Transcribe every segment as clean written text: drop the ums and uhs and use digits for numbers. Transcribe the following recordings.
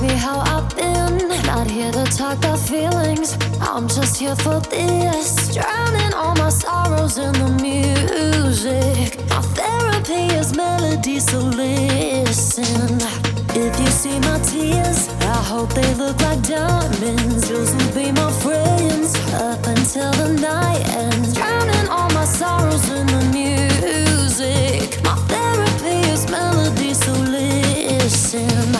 me how I've been. Not here to talk about feelings, I'm just here for this. Drowning all my sorrows in the music. My therapy is melody, so listen. If you see my tears, I hope they look like diamonds. Yours will be my friends up until the night ends. Drowning all my sorrows in the music. My therapy is melody, so listen.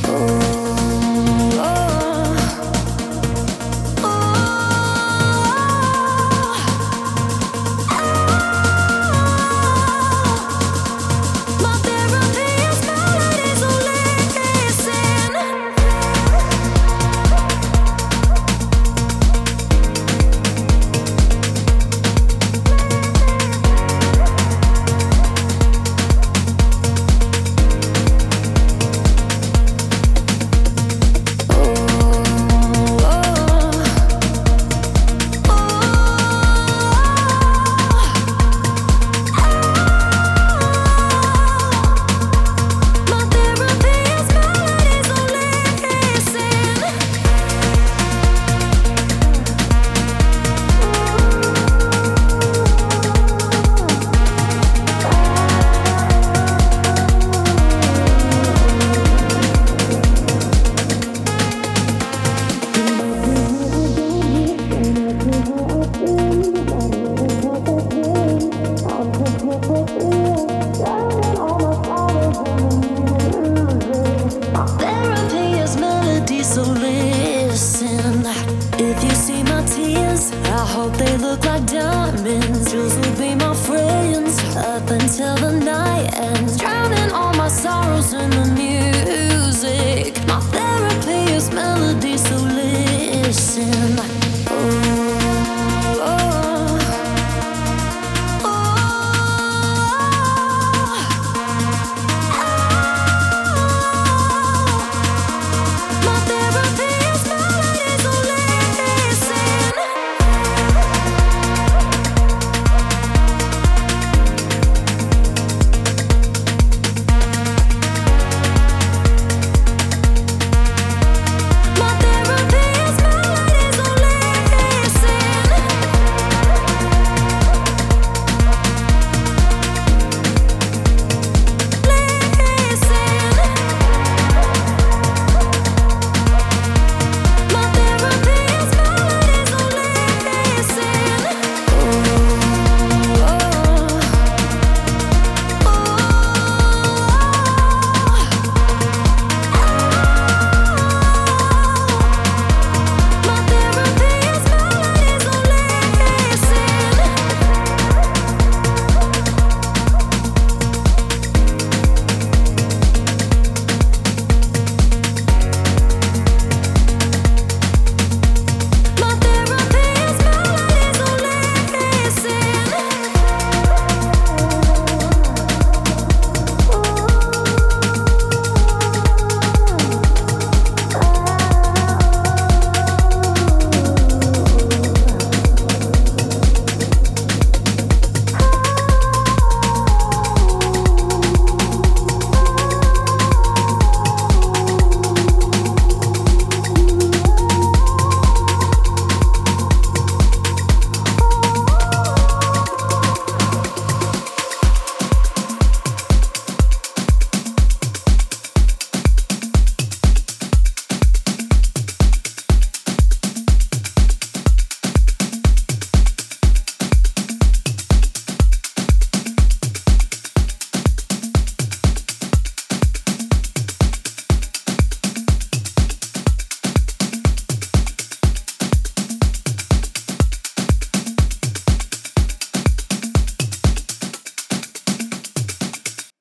So listen, if you see my tears, I hope they look like diamonds. Yours will be my friends up until the night ends. Drowning all my sorrows in the music. My therapy is melody, so listen.